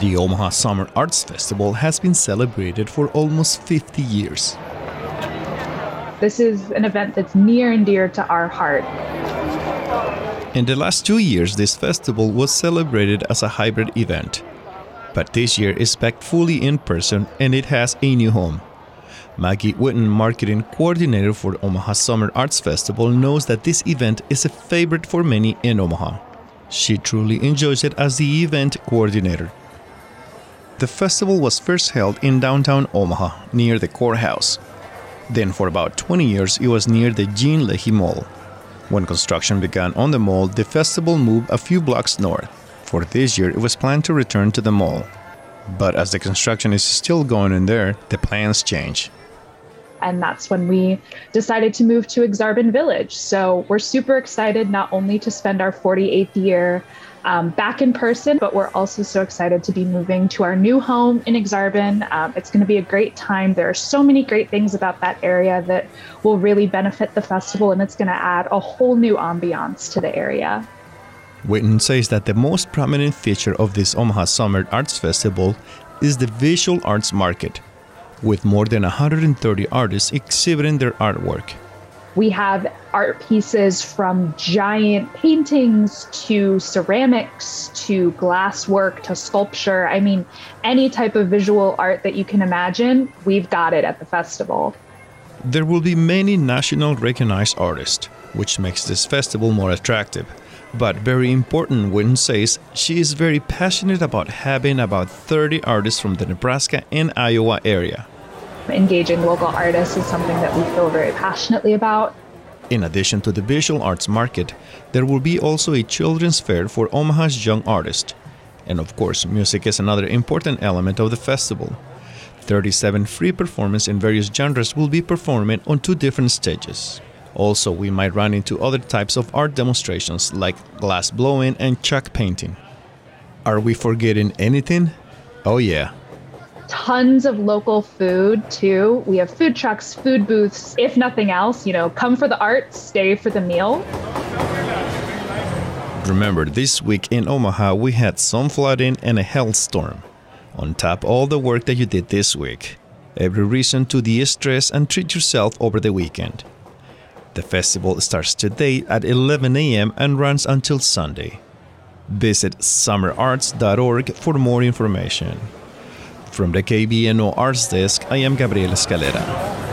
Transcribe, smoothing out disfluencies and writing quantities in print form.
The Omaha Summer Arts Festival has been celebrated for almost 50 years. This is an event that's near and dear to our heart. In the last 2 years, this festival was celebrated as a hybrid event. But this year is back fully in person and it has a new home. Maggie Witten, marketing coordinator for Omaha Summer Arts Festival, knows that this event is a favorite for many in Omaha. She truly enjoys it as the event coordinator. The festival was first held in downtown Omaha, near the courthouse. Then for about 20 years, it was near the Jean Leahy Mall. When construction began on the mall, the festival moved a few blocks north. For this year, it was planned to return to the mall. But as the construction is still going in there, the plans change. And that's when we decided to move to Aksarben Village. So we're super excited not only to spend our 48th year back in person, but we're also so excited to be moving to our new home in Aksarben. It's going to be a great time. There are so many great things about that area that will really benefit the festival, and it's going to add a whole new ambiance to the area. Witten says that the most prominent feature of this Omaha Summer Arts Festival is the visual arts market, with more than 130 artists exhibiting their artwork. We have art pieces from giant paintings to ceramics to glasswork to sculpture. I mean, any type of visual art that you can imagine, we've got it at the festival. There will be many national recognized artists, which makes this festival more attractive. But very important, Witten says she is very passionate about having about 30 artists from the Nebraska and Iowa area. Engaging local artists is something that we feel very passionately about. In addition to the visual arts market, there will be also a children's fair for Omaha's young artists. And of course, music is another important element of the festival. 37 free performances in various genres will be performing on 2 different stages. Also, we might run into other types of art demonstrations like glass blowing and chalk painting. Are we forgetting anything? Oh yeah. Tons of local food too. We have food trucks, food booths. If nothing else, come for the art, stay for the meal. Remember, this week in Omaha, we had some flooding and a hailstorm. On top of all the work that you did this week, every reason to de-stress and treat yourself over the weekend. The festival starts today at 11 a.m. and runs until Sunday. Visit summerarts.org for more information. From the KBNO Arts Desk, I am Gabriel Escalera.